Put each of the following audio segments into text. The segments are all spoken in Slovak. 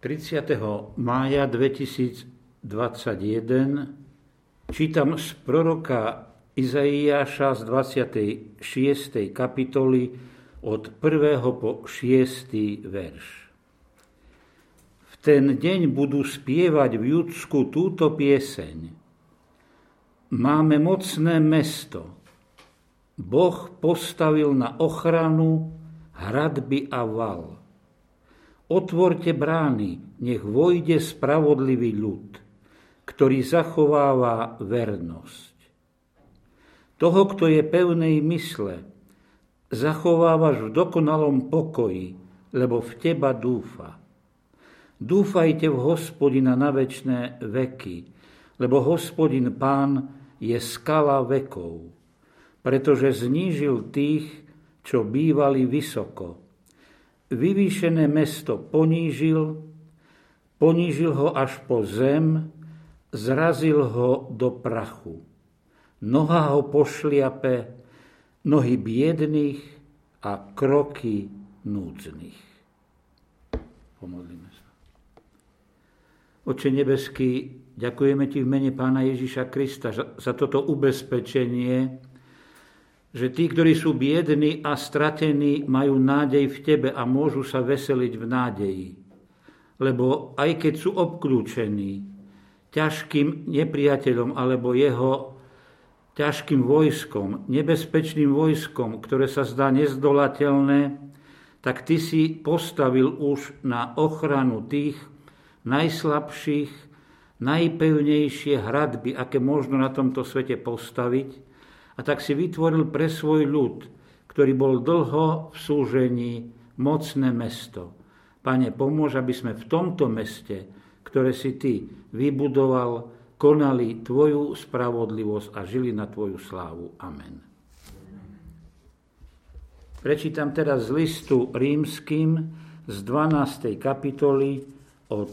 30. mája 2021 čítam z proroka Izaiáša z 26. kapitoly od 1. po 6. verš. V ten deň budú spievať v Judsku túto pieseň. Máme mocné mesto. Boh postavil na ochranu hradby a val. Otvorte brány, nech vojde spravodlivý ľud, ktorý zachováva vernosť. Toho, kto je pevnej mysle, zachovávaš v dokonalom pokoji, lebo v teba dúfa. Dúfajte v Hospodina na večné veky, lebo Hospodin Pán je skala vekov, pretože znížil tých, čo bývali vysoko. Vyvýšené mesto ponížil ho až po zem, zrazil ho do prachu. Noha ho pošliape, nohy biedných a kroky núdznych. Pomodlíme sa. Oče nebeský, ďakujeme Ti v mene Pána Ježiša Krista za toto ubezpečenie, že tí, ktorí sú biední a stratení, majú nádej v Tebe a môžu sa veseliť v nádeji. Lebo aj keď sú obklúčení ťažkým nepriateľom alebo jeho ťažkým vojskom, nebezpečným vojskom, ktoré sa zdá nezdolateľné, tak Ty si postavil už na ochranu tých najslabších, najpevnejšie hradby, aké možno na tomto svete postaviť. A tak si vytvoril pre svoj ľud, ktorý bol dlho v súžení, mocné mesto. Pane, pomôž, aby sme v tomto meste, ktoré si Ty vybudoval, konali Tvoju spravodlivosť a žili na Tvoju slávu. Amen. Prečítam teraz z listu Rímskym z 12. kapitoly od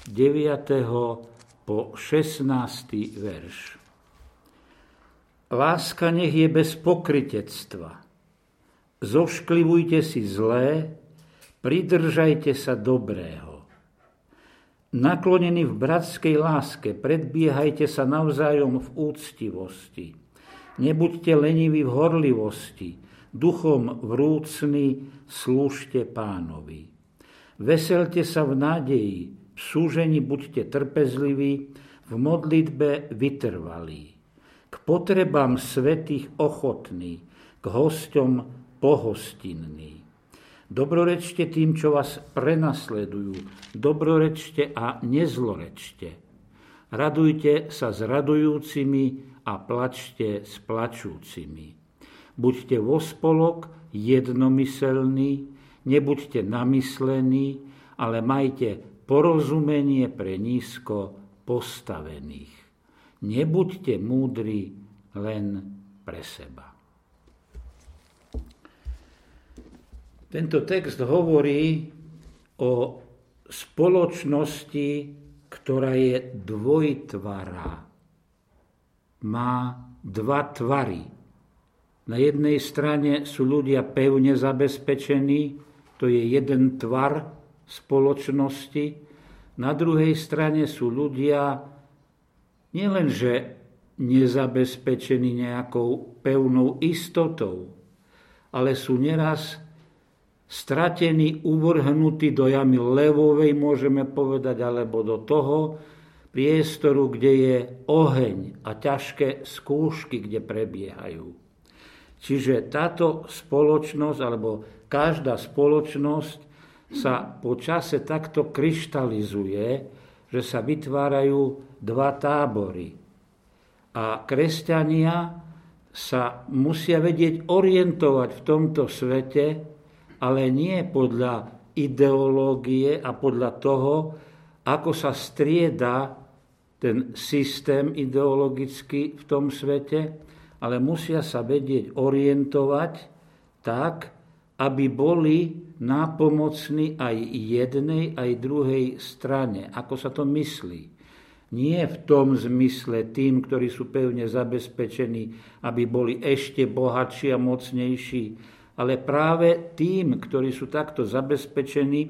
9. po 16. verš. Láska nech je bez pokrytectva. Zošklivujte si zlé, pridržajte sa dobrého. Naklonení v bratskej láske, predbiehajte sa navzájom v úctivosti. Nebuďte leniví v horlivosti, duchom vrúcni slúžte Pánovi. Veselte sa v nádeji, v súžení buďte trpezliví, v modlitbe vytrvalí. K potrebám svätých ochotní, k hosťom pohostinní. Dobrorečte tým, čo vás prenasledujú, dobrorečte a nezlorečte. Radujte sa s radujúcimi a plačte s plačúcimi. Buďte vo spolok jednomyselní, nebuďte namyslení, ale majte porozumenie pre nízko postavených. Nebuďte múdri len pre seba. Tento text hovorí o spoločnosti, ktorá je dvojtvará. Má dva tvary. Na jednej strane sú ľudia pevne zabezpečení, to je jeden tvar spoločnosti. Na druhej strane sú ľudia nielenže nezabezpečení nejakou pevnou istotou, ale sú neraz stratení, uvrhnutí do jamy levovej, môžeme povedať, alebo do toho priestoru, kde je oheň a ťažké skúšky, kde prebiehajú. Čiže táto spoločnosť, alebo každá spoločnosť sa po čase takto kryštalizuje, že sa vytvárajú dva tábory. A kresťania sa musia vedieť orientovať v tomto svete, ale nie podľa ideológie a podľa toho, ako sa strieda ten systém ideologický v tom svete, ale musia sa vedieť orientovať tak, aby boli nápomocní aj jednej, aj druhej strane. Ako sa to myslí? Nie v tom zmysle tým, ktorí sú pevne zabezpečení, aby boli ešte bohatší a mocnejší, ale práve tým, ktorí sú takto zabezpečení,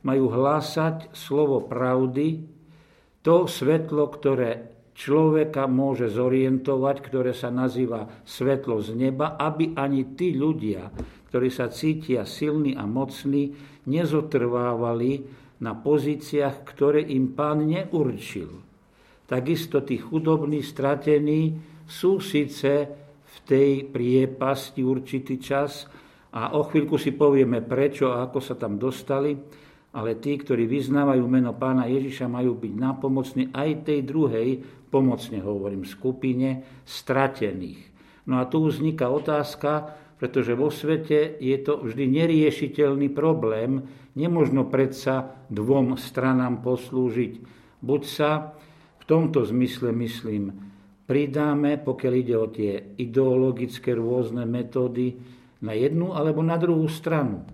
majú hlásať slovo pravdy, to svetlo, ktoré človeka môže zorientovať, ktoré sa nazýva svetlo z neba, aby ani tí ľudia, ktorí sa cítia silní a mocní, nezotrvávali na pozíciách, ktoré im Pán neurčil. Takisto tí chudobní, stratení sú síce v tej priepasti určitý čas a o chvíľku si povieme prečo a ako sa tam dostali, ale tí, ktorí vyznávajú meno Pána Ježiša, majú byť nápomocní aj tej druhej, pomocne hovorím, skupine stratených. No a tu vzniká otázka, pretože vo svete je to vždy neriešiteľný problém, nemožno predsa dvom stranám poslúžiť. Buď sa v tomto zmysle, myslím, pridáme, pokiaľ ide o tie ideologické rôzne metódy, na jednu alebo na druhú stranu.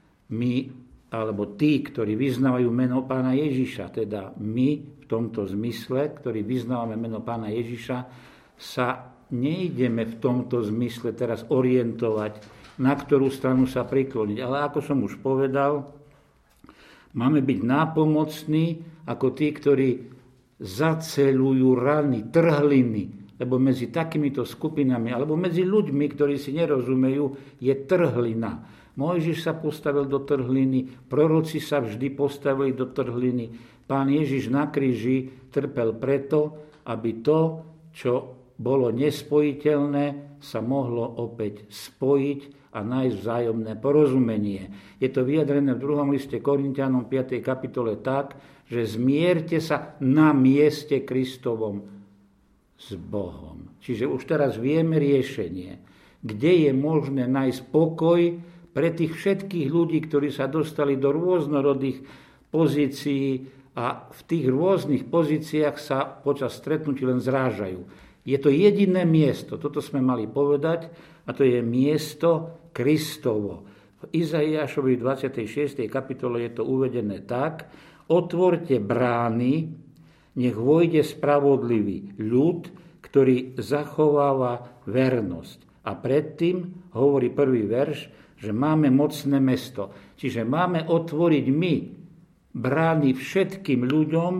My alebo tí, ktorí vyznávajú meno Pána Ježiša, teda my v tomto zmysle, ktorí vyznávame meno Pána Ježiša, sa nejdeme v tomto zmysle teraz orientovať, na ktorú stranu sa prikloniť. Ale ako som už povedal, máme byť nápomocní ako tí, ktorí zaceľujú rany, trhliny, lebo medzi takýmito skupinami, alebo medzi ľuďmi, ktorí si nerozumejú, je trhlina. Mojžiš sa postavil do trhliny, proroci sa vždy postavili do trhliny. Pán Ježiš na kríži trpel preto, aby to, čo bolo nespojiteľné, sa mohlo opäť spojiť a nájsť vzájomné porozumenie. Je to vyjadrené v 2. liste Korinťanom 5. kapitole tak, že zmierte sa na mieste Kristovom s Bohom. Čiže už teraz vieme riešenie, kde je možné nájsť pokoj pre tých všetkých ľudí, ktorí sa dostali do rôznorodých pozícií a v tých rôznych pozíciách sa počas stretnutí len zrážajú. Je to jediné miesto, toto sme mali povedať, a to je miesto Kristovo. V Izaiášovi 26. kapitole je to uvedené tak: otvorte brány, nech vojde spravodlivý ľud, ktorý zachováva vernosť. A predtým hovorí prvý verš, že máme mocné mesto. Čiže máme otvoriť my brány všetkým ľuďom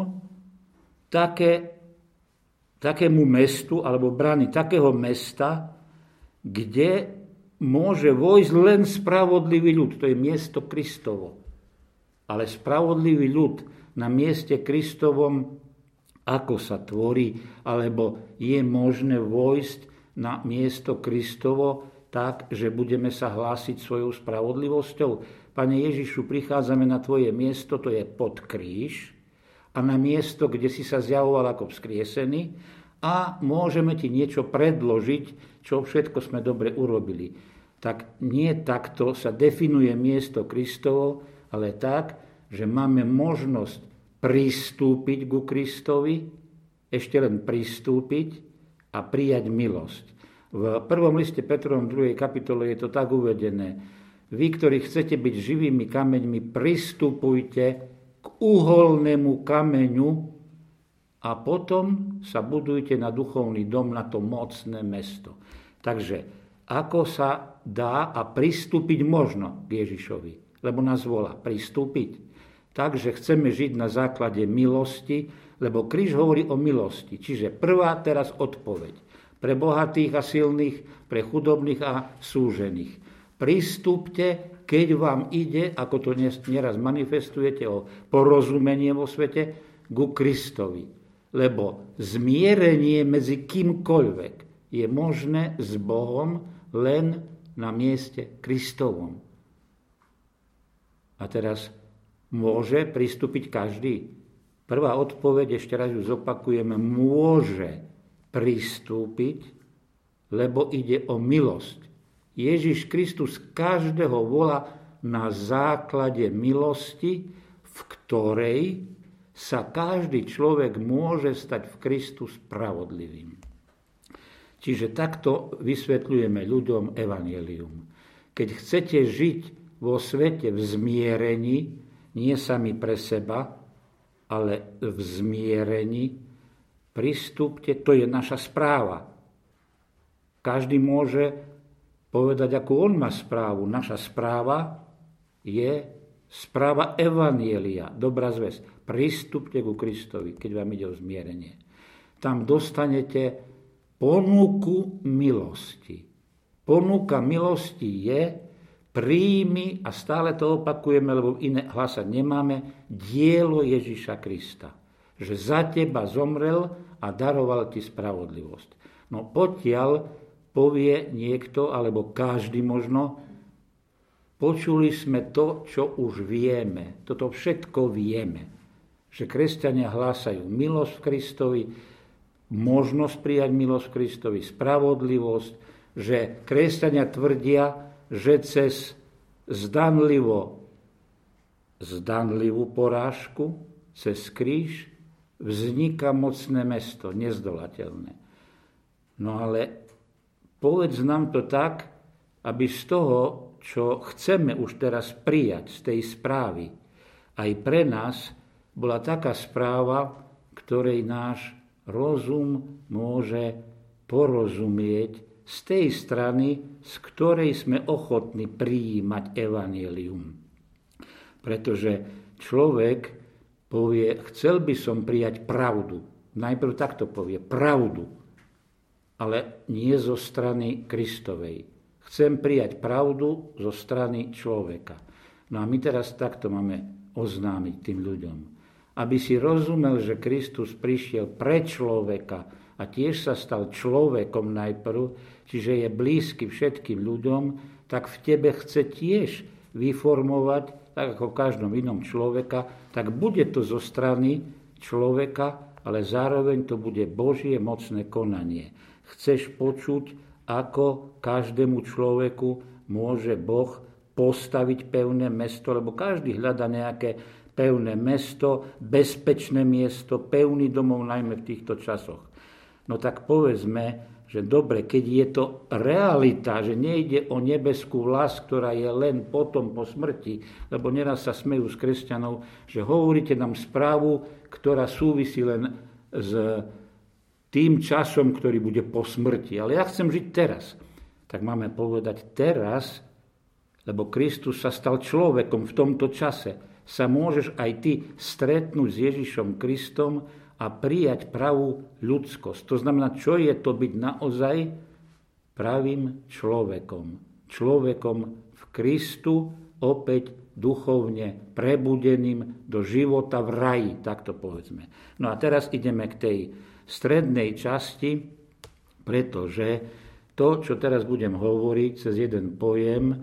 takému mestu, alebo brány takého mesta, kde môže vojsť len spravodlivý ľud. To je miesto Kristovo. Ale spravodlivý ľud na mieste Kristovom, ako sa tvorí, alebo je možné vojsť na miesto Kristovo, tak, že budeme sa hlásiť svojou spravodlivosťou. Pane Ježišu, prichádzame na tvoje miesto, to je pod kríž, a na miesto, kde si sa zjavoval ako vzkriesený, a môžeme ti niečo predložiť, čo všetko sme dobre urobili. Tak nie takto sa definuje miesto Kristovo, ale tak, že máme možnosť pristúpiť ku Kristovi, ešte len pristúpiť a prijať milosť. V 1. liste Petrovom 2. kapitole je to tak uvedené: vy, ktorí chcete byť živými kameňmi, pristupujte k uholnému kameňu a potom sa budujte na duchovný dom, na to mocné mesto. Takže ako sa dá a pristúpiť možno k Ježišovi, lebo nás volá pristúpiť. Takže chceme žiť na základe milosti, lebo kríž hovorí o milosti. Čiže prvá teraz odpoveď pre bohatých a silných, pre chudobných a súžených. Pristúpte, keď vám ide, ako to nieraz manifestujete, o porozumenie vo svete, ku Kristovi. Lebo zmierenie medzi kýmkoľvek je možné s Bohom len na mieste Kristovom. A teraz môže pristúpiť každý? Prvá odpoveď, ešte raz ju zopakujeme, môže pristúpiť, lebo ide o milosť. Ježiš Kristus každého volá na základe milosti, v ktorej sa každý človek môže stať v Kristu spravodlivým. Čiže takto vysvetľujeme ľuďom evanjelium. Keď chcete žiť vo svete v zmierení, nie sami pre seba, ale v zmierení, pristúpte, to je naša správa. Každý môže povedať, ako on má správu. Naša správa je Správa evanjelia, dobrá zvesť. Pristúpte ku Kristovi, keď vám ide o zmierenie. Tam dostanete ponuku milosti. Ponuka milosti je príjmi, a stále to opakujeme, lebo iné hlasať nemáme, dielo Ježiša Krista. Že za teba zomrel a daroval ti spravodlivosť. No potiaľ povie niekto, alebo každý možno, počuli sme to, čo už vieme. Toto všetko vieme. Že kresťania hlásajú milosť v Kristovi, možnosť prijať milosť v Kristovi, spravodlivosť, že kresťania tvrdia, že cez zdanlivú porážku, cez kríž, vzniká mocné mesto, nezdolateľné. No ale povedz nám to tak, aby z toho, čo chceme už teraz prijať z tej správy, aj pre nás bola taká správa, ktorej náš rozum môže porozumieť z tej strany, z ktorej sme ochotní prijímať evanjelium. Pretože človek povie, chcel by som prijať pravdu. Najprv takto povie, pravdu, ale nie zo strany Kristovej. Chcem prijať pravdu zo strany človeka. No a my teraz takto máme oznámiť tým ľuďom. Aby si rozumel, že Kristus prišiel pre človeka a tiež sa stal človekom najprv, čiže je blízky všetkým ľuďom, tak v tebe chce tiež vyformovať, tak ako v každom inom človeka, tak bude to zo strany človeka, ale zároveň to bude Božie mocné konanie. Chceš počuť, ako každému človeku môže Boh postaviť pevné mesto, lebo každý hľadá nejaké pevné mesto, bezpečné miesto, pevný domov, najmä v týchto časoch. No tak povedzme, že dobre, keď je to realita, že nejde o nebeskú vlast, ktorá je len potom po smrti, lebo neraz sa smejú z kresťanov, že hovoríte nám správu, ktorá súvisí len s tým časom, ktorý bude po smrti. Ale ja chcem žiť teraz. Tak máme povedať teraz, lebo Kristus sa stal človekom v tomto čase. Sa môžeš aj ty stretnúť s Ježišom Kristom a prijať pravú ľudskosť. To znamená, čo je to byť naozaj pravým človekom. Človekom v Kristu, opäť duchovne prebudeným do života v raji, tak to povedzme. No a teraz ideme k tej strednej časti, pretože to, čo teraz budem hovoriť cez jeden pojem,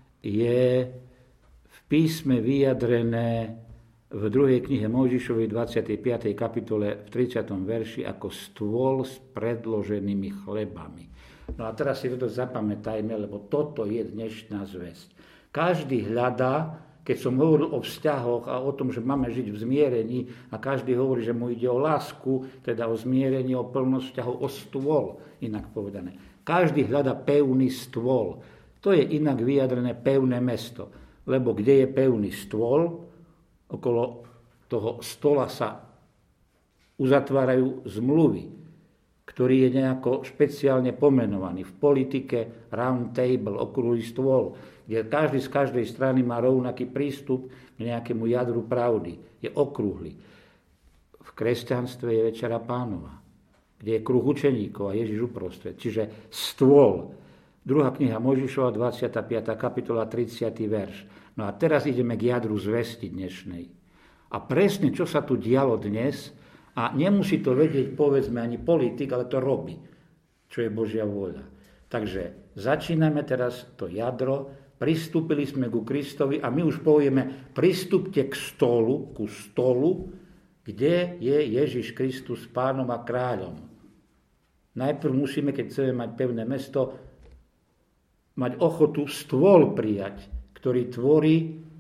je v písme vyjadrené v 2. knihe Mojžišovej 25. kapitole v 30. verši ako stôl s predloženými chlebami. No a teraz si toto zapamätajme, lebo toto je dnešná zvesť. Každý hľadá, keď som hovoril o vzťahoch a o tom, že máme žiť v zmierení a každý hovorí, že mu ide o lásku, teda o zmierení, o plnosť vzťahov, o stôl, inak povedané. Každý hľadá pevný stôl. To je inak vyjadrené pevné mesto. Lebo kde je pevný stôl, okolo toho stola sa uzatvárajú zmluvy, ktorý je nejako špeciálne pomenovaný. V politike round table, okrúhly stôl, kde každý z každej strany má rovnaký prístup k nejakému jadru pravdy. Je okrúhly. V kresťanstve je Večera Pánova, kde je kruh učeníkov a Ježiš uprostred. Čiže stôl. 2. kniha Mojžišova, 25. kapitola, 30. verš. No a teraz ideme k jadru zvesti dnešnej. A presne, čo sa tu dialo dnes, a nemusí to vedieť, povedzme, ani politik, ale to robí, čo je Božia vôľa. Takže začíname teraz to jadro, pristúpili sme ku Kristovi a my už povieme, pristúpte k stolu, ku stolu, kde je Ježiš Kristus pánom a kráľom. Najprv musíme, keď chceme mať pevné mesto, mať ochotu stôl prijať, ktorý tvorí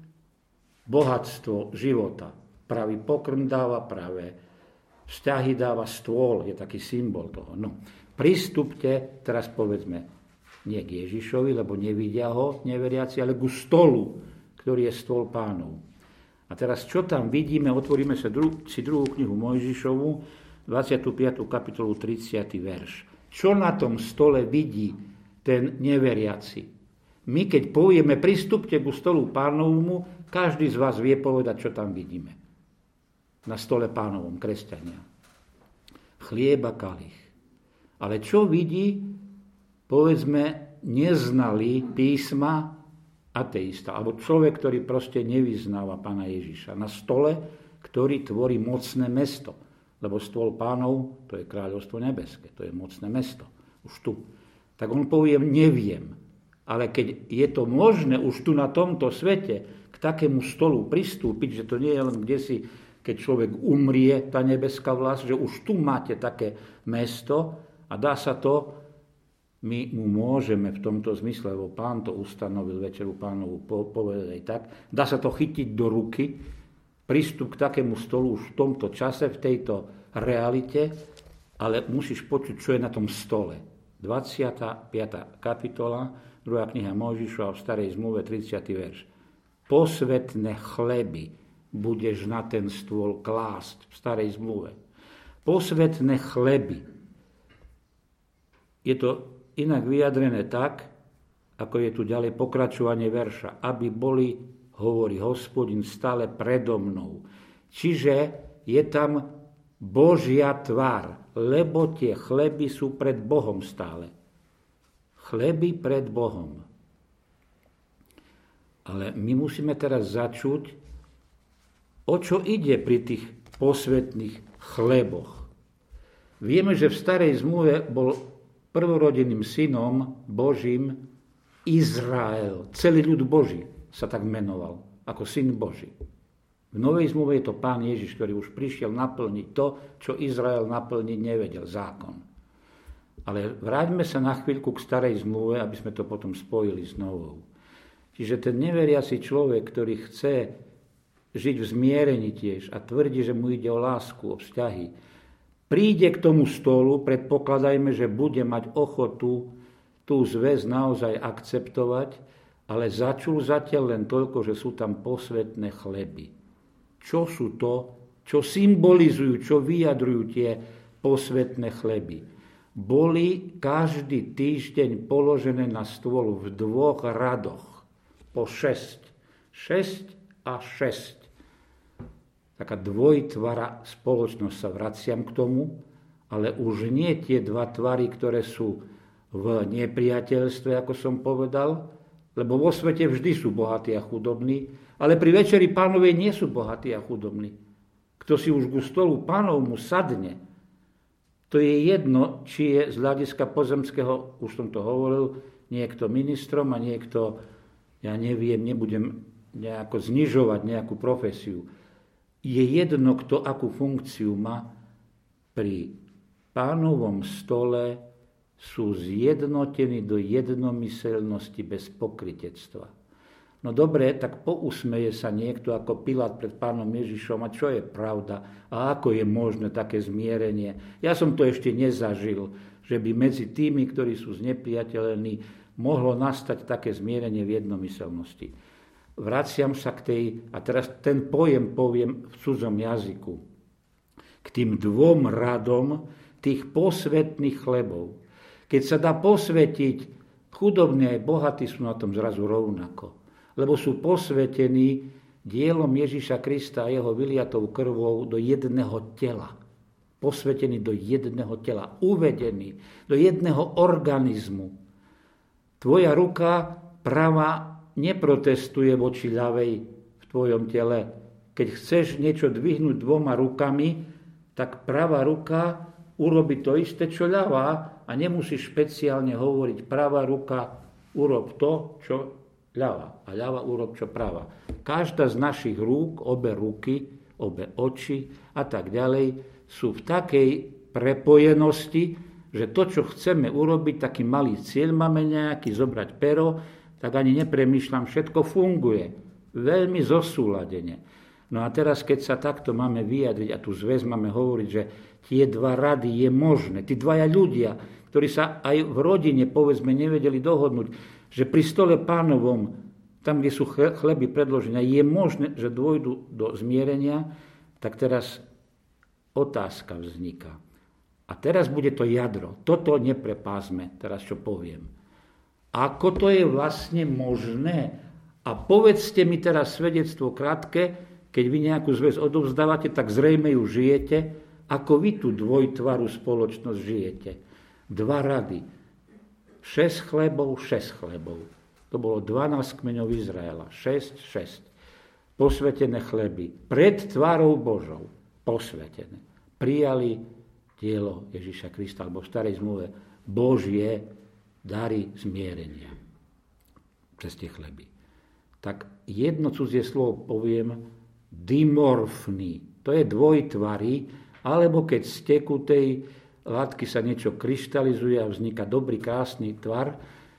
bohatstvo života. Pravý pokrm dáva, pravé vzťahy dáva, stôl je taký symbol toho. No, pristúpte, teraz povedzme, nie k Ježišovi, lebo nevidia ho neveriaci, ale ku stolu, ktorý je stôl Pánov. A teraz, čo tam vidíme, otvoríme si druhú knihu Mojžišovu, 25. kapitolu, 30. verš. Čo na tom stole vidí ten neveriaci? My, keď povieme, pristúpte ku stolu Pánovmu, každý z vás vie povedať, čo tam vidíme. Na stole Pánovom, kresťania. Chlieb a kalich. Ale čo vidí, povedzme, neznalý písma ateista, alebo človek, ktorý proste nevyznáva Pána Ježiša. Na stole, ktorý tvorí mocné mesto. Lebo stôl Pánov, to je kráľovstvo nebeské, to je mocné mesto. Už tu. Tak on povie, neviem. Ale keď je to možné už tu na tomto svete k takému stolu pristúpiť, že to nie je len kdesi, keď človek umrie, tá nebeská vlast, že už tu máte také mesto a dá sa to, my mu môžeme v tomto zmysle, lebo Pán to ustanovil Večeru Pánovu, povedať aj tak, dá sa to chytiť do ruky, prístup k takému stolu už v tomto čase, v tejto realite, ale musíš počuť, čo je na tom stole. 25. kapitola, 2. kniha Mojžišova v Starej zmluve, 30. verš. Posvätné chleby budeš na ten stôl klásť v Starej zmluve. Posvätné chleby. Je to inak vyjadrené tak, ako je tu ďalej pokračovanie verša. Aby boli, hovorí Hospodin, stále predo mnou. Čiže je tam Božia tvár, lebo tie chleby sú pred Bohom stále. Chleby pred Bohom. Ale my musíme teraz začuť, o čo ide pri tých posvätných chleboch. Vieme, že v Starej zmluve bol prvorodeným synom Božím Izrael. Celý ľud Boží sa tak menoval, ako syn Boží. V Novej zmluve je to Pán Ježiš, ktorý už prišiel naplniť to, čo Izrael naplniť nevedel, zákon. Ale vráťme sa na chvíľku k Starej zmluve, aby sme to potom spojili s Novou. Čiže ten neveriaci človek, ktorý chce žiť v zmierení tiež a tvrdí, že mu ide o lásku, o vzťahy, príde k tomu stolu, predpokladajme, že bude mať ochotu tú zväz naozaj akceptovať, ale začul zatiaľ len toľko, že sú tam posvätné chleby. Čo sú to, čo symbolizujú, čo vyjadrujú tie posvätné chleby? Boli každý týždeň položené na stôl v 2 radoch, po 6. 6 a 6. Taká dvojtvara spoločnosť, sa vraciam k tomu, ale už nie tie 2 tvary, ktoré sú v nepriateľstve, ako som povedal, lebo vo svete vždy sú bohatí a chudobní, ale pri Večeri Pánovej nie sú bohatí a chudobní. Kto si už ku stolu Pánovmu sadne, to je jedno, či je z hľadiska pozemského, už som to hovoril, niekto ministrom a niekto, ja neviem, nebudem nejako znižovať nejakú profesiu. Je jedno, kto akú funkciu má. Pri Pánovom stole sú zjednotení do jednomyseľnosti bez pokrytectva. No dobre, tak pousmeje sa niekto ako Pilát pred Pánom Ježišom, a čo je pravda a ako je možné také zmierenie. Ja som to ešte nezažil, že by medzi tými, ktorí sú znepriateľení, mohlo nastať také zmierenie v jednomyseľnosti. Vraciam sa k tej, a teraz ten pojem poviem v cudzom jazyku, k tým 2 radom tých posvätných chlebov. Keď sa dá posvätiť, chudobní aj bohatí sú na tom zrazu rovnako. Lebo sú posvätení dielom Ježiša Krista a jeho vyliatou krvou do jedného tela. Posvätení do jedného tela. Uvedení do jedného organizmu. Tvoja ruka pravá neprotestuje voči ľavej v tvojom tele. Keď chceš niečo dvihnúť 2 rukami, tak pravá ruka urobí to isté, čo ľavá, a nemusíš špeciálne hovoriť pravá ruka urob to, čo ľava, a ľava urob čo práva. Každá z našich rúk, obe ruky, obe oči a tak ďalej sú v takej prepojenosti, že to, čo chceme urobiť, taký malý cieľ máme nejaký, zobrať pero, tak ani nepremýšľam, všetko funguje. Veľmi zosúladene. No a teraz, keď sa takto máme vyjadriť a tu zväz máme hovoriť, že tie 2 rady je možné, tí 2 ľudia, ktorí sa aj v rodine, povedzme, nevedeli dohodnúť, že pri stole Pánovom, tam, kde sú chleby predložené, je možné, že dôjdu do zmierenia, tak teraz otázka vzniká. A teraz bude to jadro. Toto neprepásme, teraz čo poviem. Ako to je vlastne možné, A povedzte mi teraz svedectvo krátke, keď vy nejakú zväz odovzdávate, tak zrejme ju žijete, ako vy tú dvojtvarú spoločnosť žijete. 2 rady. 6 chlebov, 6 chlebov. To bolo 12 kmeňov Izraela. 6, 6. Posvetené chleby. Pred tvárou Božou. Posvetené. Prijali dielo Ježiša Krista, alebo v starej zmluve Božie dary zmierenia. Cez tie chleby. Tak jedno cudzie slovo poviem, dimorfný. To je dvojtvarý, alebo keď z tekutej látky sa niečo kryštalizuje a vzniká dobrý, krásny tvar,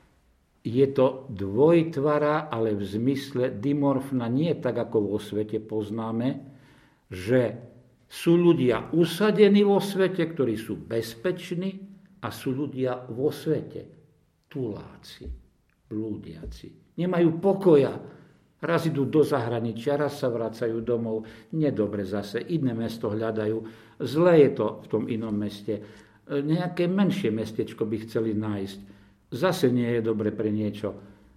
je to dvojtvara, ale v zmysle dimorfna, nie tak, ako vo svete poznáme, že sú ľudia usadení vo svete, ktorí sú bezpeční, a sú ľudia vo svete, tuláci, blúdiaci. Nemajú pokoja. Raz idú do zahraničia, raz sa vracajú domov. Nedobre zase, iné mesto hľadajú. Zle je to v tom inom meste. Nejaké menšie mestečko by chceli nájsť. Zase nie je dobre pre niečo.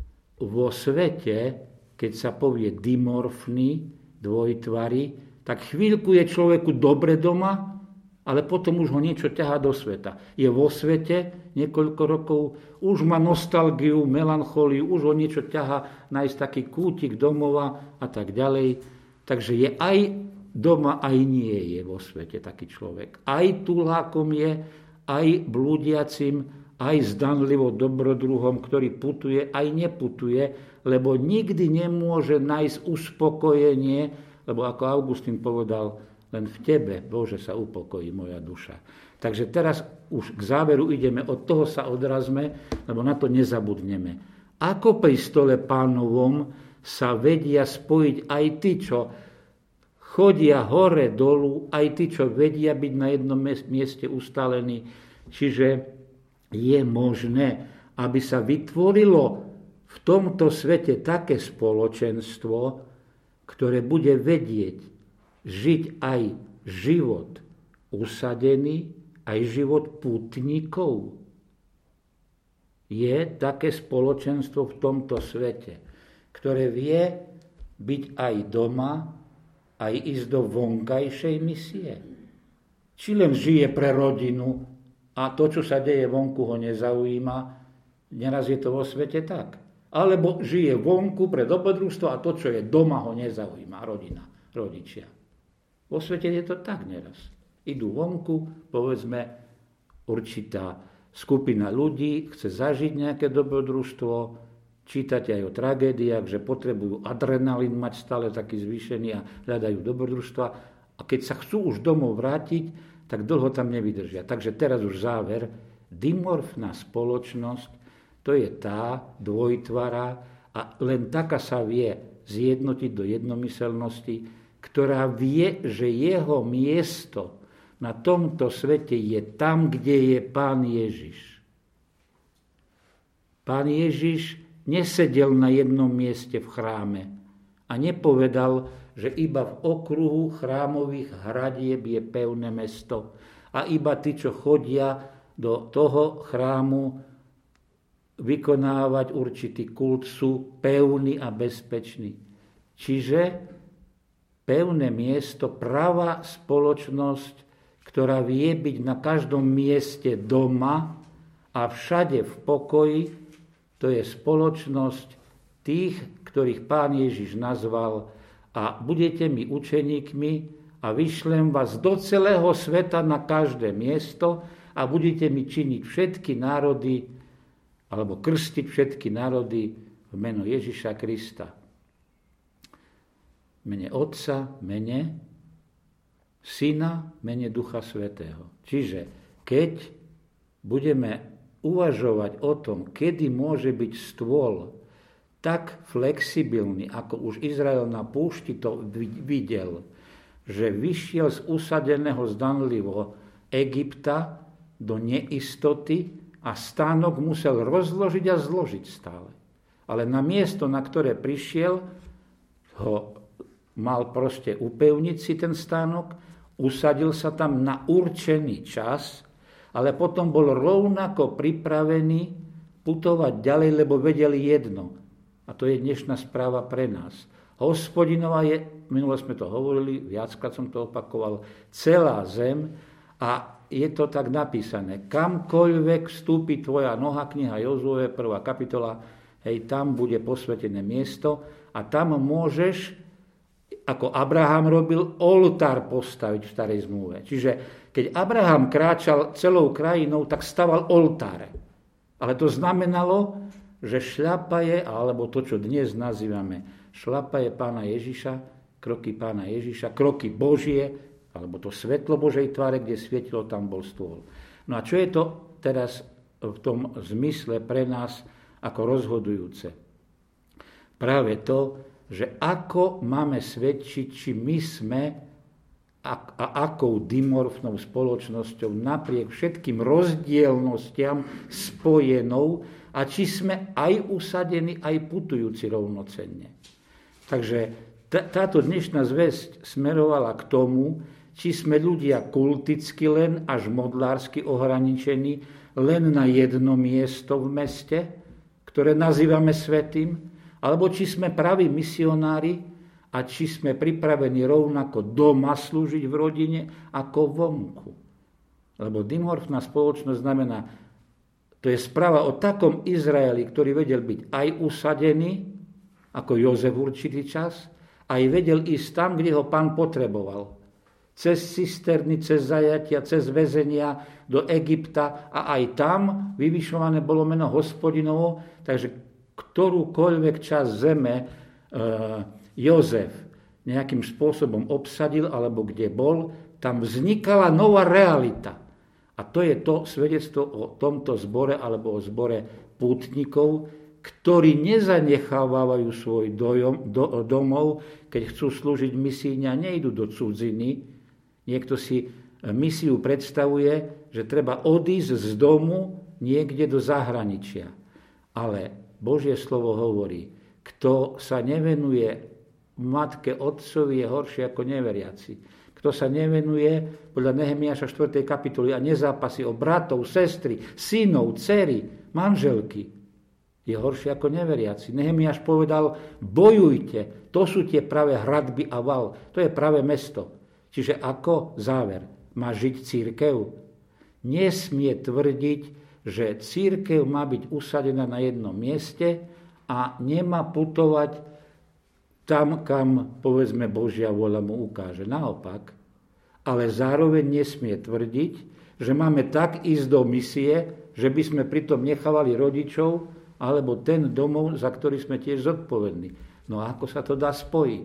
Vo svete, keď sa povie dimorfný, dvojtvary, tak chvíľku je človeku dobre doma, ale potom už ho niečo ťahá do sveta. Je vo svete niekoľko rokov, už má nostalgiu, melanchóliu, už ho niečo ťahá nájsť taký kútik domova a tak ďalej. Takže je aj doma, aj nie je vo svete taký človek. Aj tulákom je, aj blúdiacim, aj zdanlivo dobrodruhom, ktorý putuje, aj neputuje, lebo nikdy nemôže nájsť uspokojenie, lebo ako Augustín povedal, len v tebe, Bože, sa upokojí moja duša. Takže teraz už k záveru ideme, od toho sa odrazme, lebo na to nezabudneme. Ako pri stole Pánovom sa vedia spojiť aj tí, čo chodia hore dolu, aj tí, čo vedia byť na jednom mieste ustalení. Čiže je možné, aby sa vytvorilo v tomto svete také spoločenstvo, ktoré bude vedieť žiť aj život usadený, aj život pútnikov. Je také spoločenstvo v tomto svete, ktoré vie byť aj doma, aj ísť do vonkajšej misie. Či len žije pre rodinu a to, čo sa deje vonku, ho nezaujíma. Neraz je to vo svete tak. Alebo žije vonku pre dobrodružstvo a to, čo je doma, ho nezaujíma. Rodina, rodičia. Vo svete je to tak neraz. Idú vonku, povedzme, určitá skupina ľudí chce zažiť nejaké dobrodružstvo, čítať aj o tragédiách, že potrebujú adrenalín mať stále taký zvýšený a hľadajú dobrodružstva. A keď sa chcú už domov vrátiť, tak dlho tam nevydržia. Takže teraz už záver. Dimorfná spoločnosť, to je tá dvojtvara a len taká sa vie zjednotiť do jednomyselnosti, ktorá vie, že jeho miesto na tomto svete je tam, kde je Pán Ježiš. Pán Ježiš nesedel na jednom mieste v chráme a nepovedal, že iba v okruhu chrámových hradieb je pevné mesto a iba tí, čo chodia do toho chrámu vykonávať určitý kult, sú pevní a bezpeční. Čiže pevné miesto, pravá spoločnosť, ktorá vie byť na každom mieste doma a všade v pokoji, to je spoločnosť tých, ktorých Pán Ježiš nazval a budete mi učeníkmi a vyšlem vás do celého sveta na každé miesto a budete mi činiť všetky národy alebo krstiť všetky národy v meno Ježiša Krista. Mene Otca, mene Syna, mene Ducha Svätého. Čiže keď budeme uvažovať o tom, kedy môže byť stôl tak flexibilný, ako už Izrael na púšti to videl, že vyšiel z usadeného zdanlivo Egypta do neistoty a stánok musel rozložiť a zložiť stále. Ale na miesto, na ktoré prišiel, ho mal proste upevniť si ten stánok, usadil sa tam na určený čas, ale potom bol rovnako pripravený putovať ďalej, lebo vedel jedno. A to je dnešná správa pre nás. Hospodinová je, minule sme to hovorili, viackrát som to opakoval, celá zem a je to tak napísané. Kamkoľvek vstúpi tvoja noha, kniha Jozue, 1. kapitola, tam bude posvätené miesto a tam môžeš, ako Abraham robil, oltár postaviť v starej zmluve. Čiže keď Abraham kráčal celou krajinou, tak staval oltáre. Ale to znamenalo, že šľapaje, alebo to, čo dnes nazývame šľapaje Pána Ježiša, kroky Božie, alebo to svetlo Božej tváre, kde svietilo, tam bol stôl. No a čo je to teraz v tom zmysle pre nás ako rozhodujúce? Práve to, že ako máme svedčiť, či my sme a akou dimorfnou spoločnosťou napriek všetkým rozdielnostiam spojenou a či sme aj usadení, aj putujúci rovnocenne. Takže táto dnešná zvesť smerovala k tomu, či sme ľudia kulticky len až modlársky ohraničení len na jedno miesto v meste, ktoré nazývame svätým, alebo či sme praví misionári a či sme pripravení rovnako doma slúžiť v rodine ako vonku. Lebo dimorfná spoločnosť znamená, to je správa o takom Izraeli, ktorý vedel byť aj usadený, ako Jozef určitý čas, aj vedel ísť tam, kde ho Pán potreboval. Cez cisterny, cez zajatia, cez väzenia do Egypta a aj tam vyvyšované bolo meno Hospodinovo, takže ktorúkoľvek časť zeme Jozef nejakým spôsobom obsadil alebo kde bol, tam vznikala nová realita. A to je to svedectvo o tomto zbore alebo o zbore pútnikov, ktorí nezanechávajú svoj domov, keď chcú slúžiť misíne a nejdú do cudziny. Niekto si misiu predstavuje, že treba odísť z domu niekde do zahraničia. Ale Božie slovo hovorí, kto sa nevenuje matke, otcovi, je horšie ako neveriaci. Kto sa nevenuje podľa Nehemiáša 4. kapitoly a nezápasí o bratov, sestry, synov, dcery, manželky, je horšie ako neveriaci. Nehemiáš povedal, bojujte, to sú tie pravé hradby a val, to je pravé mesto. Čiže ako záver má žiť cirkev? Nesmie tvrdiť, že cirkev má byť usadená na jednom mieste a nemá putovať tam, kam, povedzme, Božia vôľa mu ukáže. Naopak, ale zároveň nesmie tvrdiť, že máme tak ísť do misie, že by sme pritom nechávali rodičov alebo ten domov, za ktorý sme tiež zodpovední. No a ako sa to dá spojiť?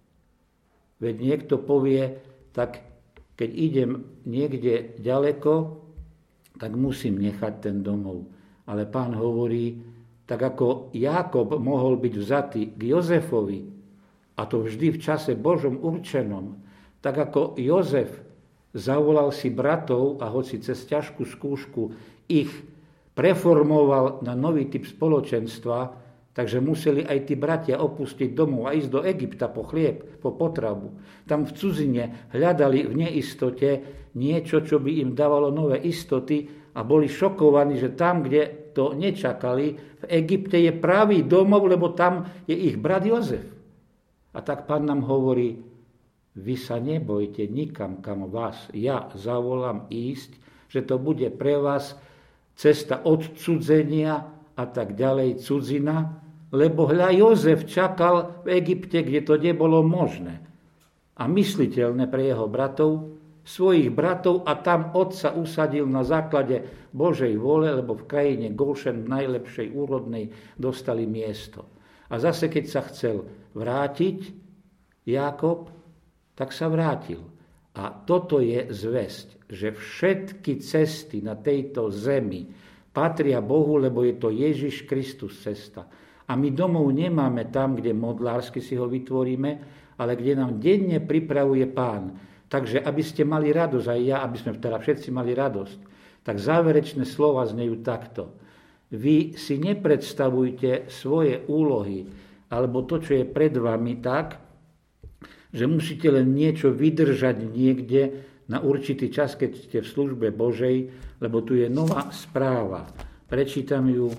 Veď niekto povie, tak keď idem niekde ďaleko, tak musím nechať ten domov. Ale Pán hovorí, tak ako Jákob mohol byť vzatý k Jozefovi, a to vždy v čase Božom určenom, tak ako Jozef zavolal si bratov a hoci cez ťažkú skúšku ich preformoval na nový typ spoločenstva, takže museli aj tí bratia opustiť domov a ísť do Egypta po chlieb, po potravu. Tam v cudzine hľadali v neistote niečo, čo by im dávalo nové istoty a boli šokovaní, že tam, kde to nečakali, v Egypte je pravý domov, lebo tam je ich brat Jozef. A tak Pán nám hovorí, vy sa nebojte nikam, kam vás ja zavolám ísť, že to bude pre vás cesta odcudzenia a tak ďalej, cudzina, lebo hľa Jozef čakal v Egypte, kde to nebolo možné a mysliteľné pre jeho bratov, svojich bratov a tam otca usadil na základe Božej vôle, lebo v krajine Golšen, najlepšej úrodnej, dostali miesto. A zase, keď sa chcel vrátiť Jákob, tak sa vrátil. A toto je zvesť, že všetky cesty na tejto zemi patria Bohu, lebo je to Ježiš Kristus cesta. A my domov nemáme tam, kde modlársky si ho vytvoríme, ale kde nám denne pripravuje Pán. Takže aby ste mali radosť, aj ja, aby sme teda všetci mali radosť, tak záverečné slova znejú takto. Vy si nepredstavujte svoje úlohy, alebo to, čo je pred vami tak, že musíte len niečo vydržať niekde na určitý čas, keď ste v službe Božej, lebo tu je nová správa. Prečítam ju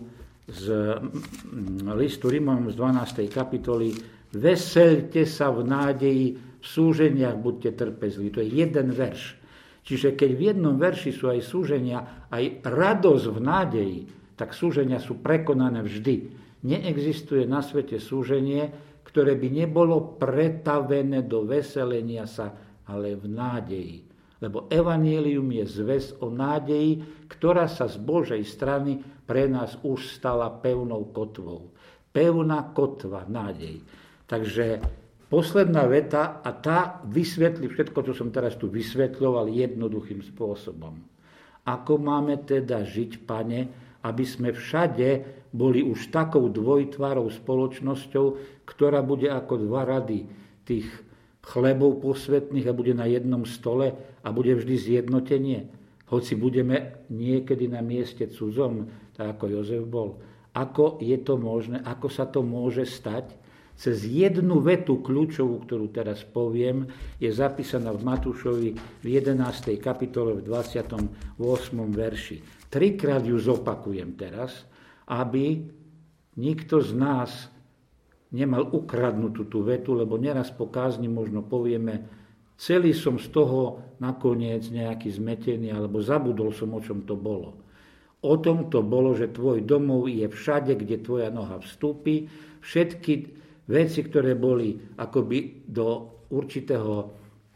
z listu Rímanom z 12. kapitoly: veselte sa v nádeji, v súženiach buďte trpezliví. To je jeden verš. Čiže keď v jednom verši sú aj súženia, aj radosť v nádeji, tak súženia sú prekonané vždy. Neexistuje na svete súženie, ktoré by nebolo pretavené do veselenia sa, ale v nádeji. Lebo evanjelium je zvesť o nádeji, ktorá sa z Božej strany pre nás už stala pevnou kotvou. Pevná kotva nádej. Takže posledná veta, a tá vysvetlí všetko, čo som teraz tu vysvetľoval, jednoduchým spôsobom. Ako máme teda žiť, Pane, aby sme všade boli už takou dvojtvárou spoločnosťou, ktorá bude ako dva rady tých chlebov posvätných a bude na jednom stole a bude vždy zjednotenie. Hoci budeme niekedy na mieste cudzom, tak ako Jozef bol. Ako je to možné? Ako sa to môže stať? Cez jednu vetu kľúčovú, ktorú teraz poviem, je zapísaná v Matúšovi v 11. kapitole v 28. verši. Trikrát ju zopakujem teraz, aby nikto z nás nemal ukradnutú tú vetu, lebo neraz po kázni možno povieme, celý som z toho nakoniec nejaký zmetený, alebo zabudol som, o čom to bolo. O tom to bolo, že tvoj domov je všade, kde tvoja noha vstúpi. Všetky veci, ktoré boli akoby do určitého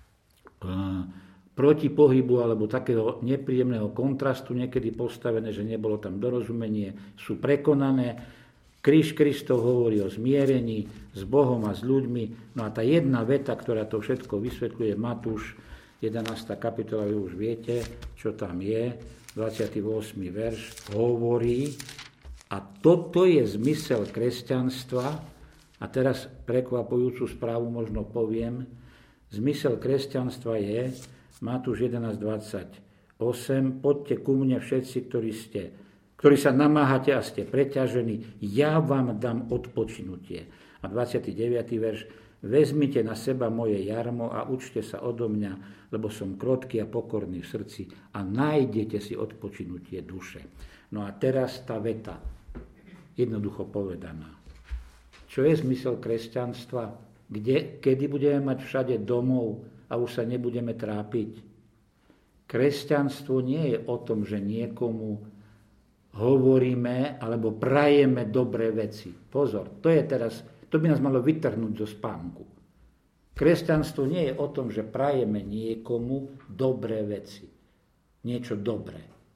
protipohybu alebo takého nepríjemného kontrastu niekedy postavené, že nebolo tam dorozumenie, sú prekonané. Kríž Kristov hovorí o zmierení s Bohom a s ľuďmi. No a tá jedna veta, ktorá to všetko vysvetľuje, Matúš 11. kapitola, vy už viete, čo tam je, 28. verš, hovorí, a toto je zmysel kresťanstva, a teraz prekvapujúcu správu možno poviem, zmysel kresťanstva je, Matúš 11.28, poďte ku mne všetci, ktorí sa namáhate a ste preťažení, ja vám dám odpočinutie. A 29. verš, vezmite na seba moje jarmo a učte sa odo mňa, lebo som krotký a pokorný v srdci a nájdete si odpočinutie duše. No a teraz tá veta, jednoducho povedaná. Čo je zmysel kresťanstva? Kedy budeme mať všade domov a už sa nebudeme trápiť? Kresťanstvo nie je o tom, že niekomu hovoríme alebo prajeme dobré veci. Pozor, to by nás malo vytrhnúť zo spánku. Kresťanstvo nie je o tom, že prajeme niekomu dobré veci. Niečo dobré.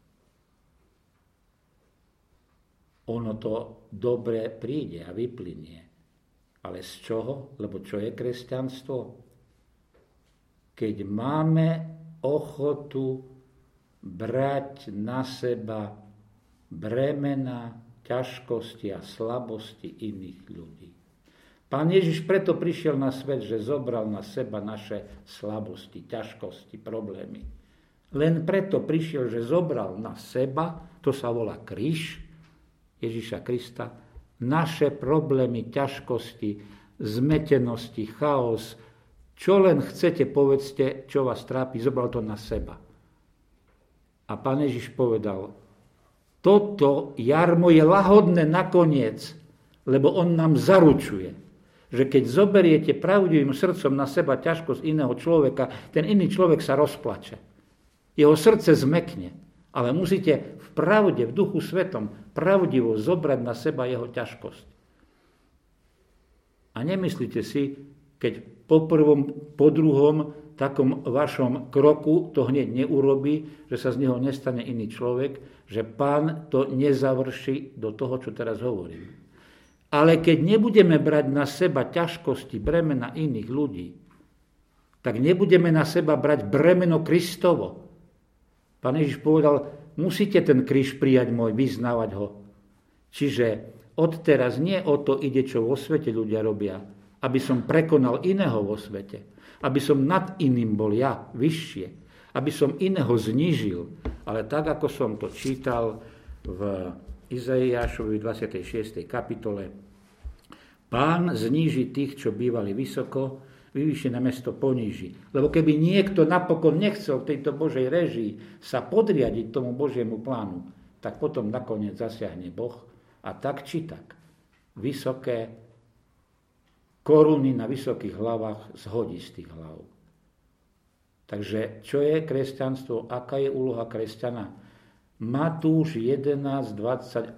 Ono to dobre príde a vyplynie. Ale z čoho? Lebo čo je kresťanstvo? Keď máme ochotu brať na seba bremena, ťažkosti a slabosti iných ľudí. Pán Ježiš preto prišiel na svet, že zobral na seba naše slabosti, ťažkosti, problémy. Len preto prišiel, že zobral na seba, to sa volá kríž Ježiša Krista, naše problémy, ťažkosti, zmetenosti, chaos, čo len chcete, povedzte, čo vás trápi, zobral to na seba. A Pán Ježiš povedal, toto jarmo je lahodné nakoniec, lebo on nám zaručuje, že keď zoberiete pravdivým srdcom na seba ťažkosť iného človeka, ten iný človek sa rozplače. Jeho srdce zmekne, ale musíte v pravde, v Duchu Svetom, pravdivo zobrať na seba jeho ťažkosť. A nemyslíte si, keď po prvom, po druhom takom vašom kroku to hneď neurobí, že sa z neho nestane iný človek, že Pán to nezavrší do toho, čo teraz hovorím. Ale keď nebudeme brať na seba ťažkosti, bremena iných ľudí, tak nebudeme na seba brať bremeno Kristovo. Pán Ježiš povedal, musíte ten kríž prijať môj, vyznávať ho. Čiže odteraz nie o to ide, čo vo svete ľudia robia, aby som prekonal iného vo svete, aby som nad iným bol ja vyššie, aby som iného znížil. Ale tak, ako som to čítal v Izaiášovi 26. kapitole, Pán zníži tých, čo bývali vysoko, vyvýšené mesto poníži. Lebo keby niekto napokon nechcel v tejto Božej réžii sa podriadiť tomu Božiemu plánu, tak potom nakoniec zasiahne Boh A tak či tak, vysoké koruny na vysokých hlavách zhodí z tých hlav. Takže čo je kresťanstvo? Aká je úloha kresťana? Matúš 11, 28,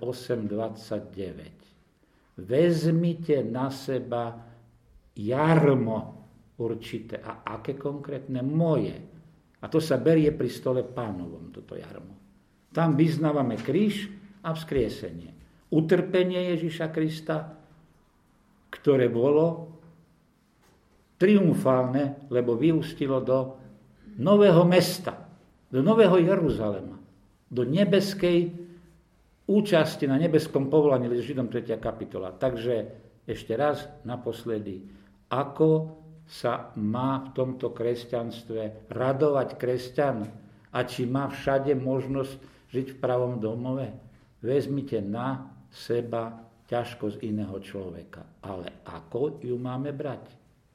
29. Vezmite na seba jarmo určité. A aké konkrétne? Moje. A to sa berie pri stole Pánovom, toto jarmo. Tam vyznávame kríž a vzkriesenie. Utrpenie Ježiša Krista, ktoré bolo triumfálne, lebo vyústilo do nového mesta, do nového Jeruzalema, do nebeskej účasti na nebeskom povolaní, Židom 3. kapitola. Takže ešte raz naposledy, ako sa má v tomto kresťanstve radovať kresťan a či má všade možnosť žiť v pravom domove? Vezmite na seba ťažkosť iného človeka. Ale ako ju máme brať?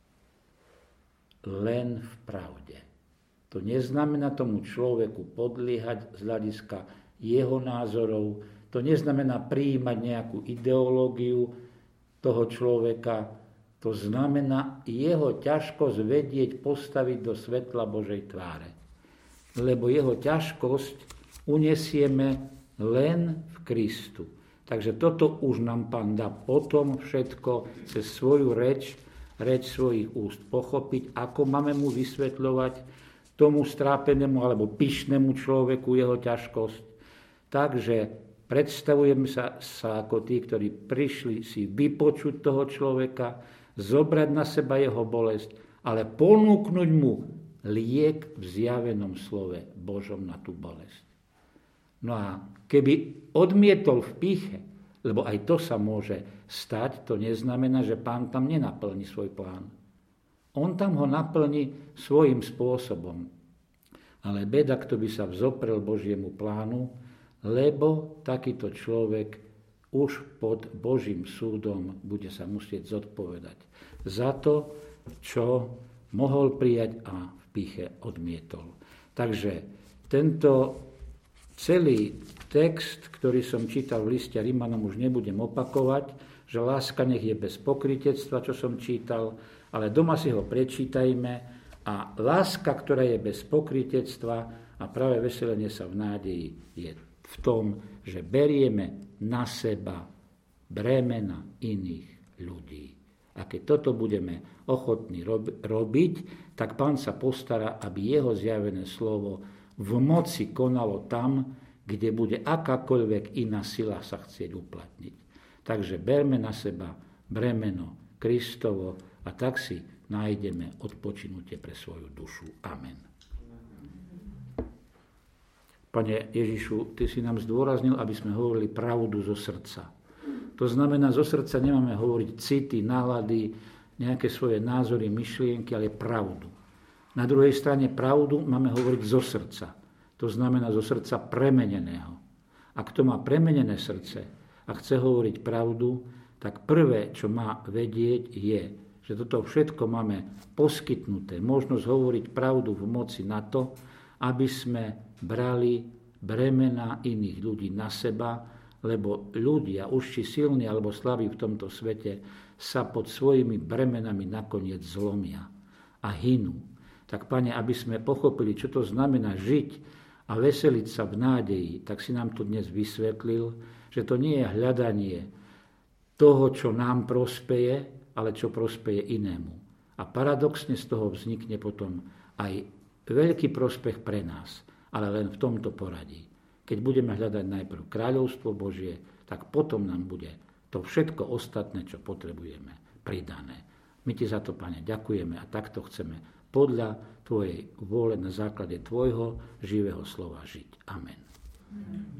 Len v pravde. To neznamená tomu človeku podliehať z hľadiska jeho názorov. To neznamená prijímať nejakú ideológiu toho človeka. To znamená jeho ťažkosť vedieť postaviť do svetla Božej tváre. Lebo jeho ťažkosť unesieme len v Kristu. Takže toto už nám Pán dá potom všetko cez svoju reč svojich úst pochopiť, ako máme mu vysvetľovať tomu strápenému alebo pyšnému človeku jeho ťažkosť. Takže predstavujeme sa ako tí, ktorí prišli si vypočuť toho človeka, zobrať na seba jeho bolesť, ale ponúknuť mu liek v zjavenom slove Božom na tú bolesť. No a keby odmietol v pýche, lebo aj to sa môže stať, to neznamená, že Pán tam nenaplní svoj plán. On tam ho naplní svojím spôsobom. Ale beda, kto by sa vzoprel Božiemu plánu, lebo takýto človek už pod Božím súdom bude sa musieť zodpovedať za to, čo mohol prijať a v pýche odmietol. Takže tento celý text, ktorý som čítal v liste Rimanom, už nebudem opakovať, že láska nech je bez pokrytectva, čo som čítal, ale doma si ho prečítajme a láska, ktorá je bez pokrytectva a práve veselenie sa v nádeji je v tom, že berieme na seba bremena iných ľudí. A keď toto budeme ochotní robiť, tak Pán sa postará, aby jeho zjavené slovo v moci konalo tam, kde bude akákoľvek iná sila sa chcieť uplatniť. Takže berme na seba bremeno Kristovo a tak si nájdeme odpočinutie pre svoju dušu. Amen. Pane Ježišu, Ty si nám zdôraznil, aby sme hovorili pravdu zo srdca. To znamená, zo srdca nemáme hovoriť city, nálady, nejaké svoje názory, myšlienky, ale pravdu. Na druhej strane pravdu máme hovoriť zo srdca. To znamená zo srdca premeneného. A kto má premenené srdce a chce hovoriť pravdu, tak prvé, čo má vedieť, je, že toto všetko máme poskytnuté. Možnosť hovoriť pravdu v moci na to, aby sme brali bremena iných ľudí na seba, lebo ľudia, už či silní alebo slabí v tomto svete, sa pod svojimi bremenami nakoniec zlomia a hynú. Tak, Pane, aby sme pochopili, čo to znamená žiť a veseliť sa v nádeji, tak si nám tu dnes vysvetlil, že to nie je hľadanie toho, čo nám prospeje, ale čo prospeje inému. A paradoxne z toho vznikne potom aj veľký prospech pre nás, ale len v tomto poradí. Keď budeme hľadať najprv kráľovstvo Božie, tak potom nám bude to všetko ostatné, čo potrebujeme, pridané. My Ti za to, Pane, ďakujeme a takto chceme podľa Tvojej vôle na základe Tvojho živého slova žiť. Amen.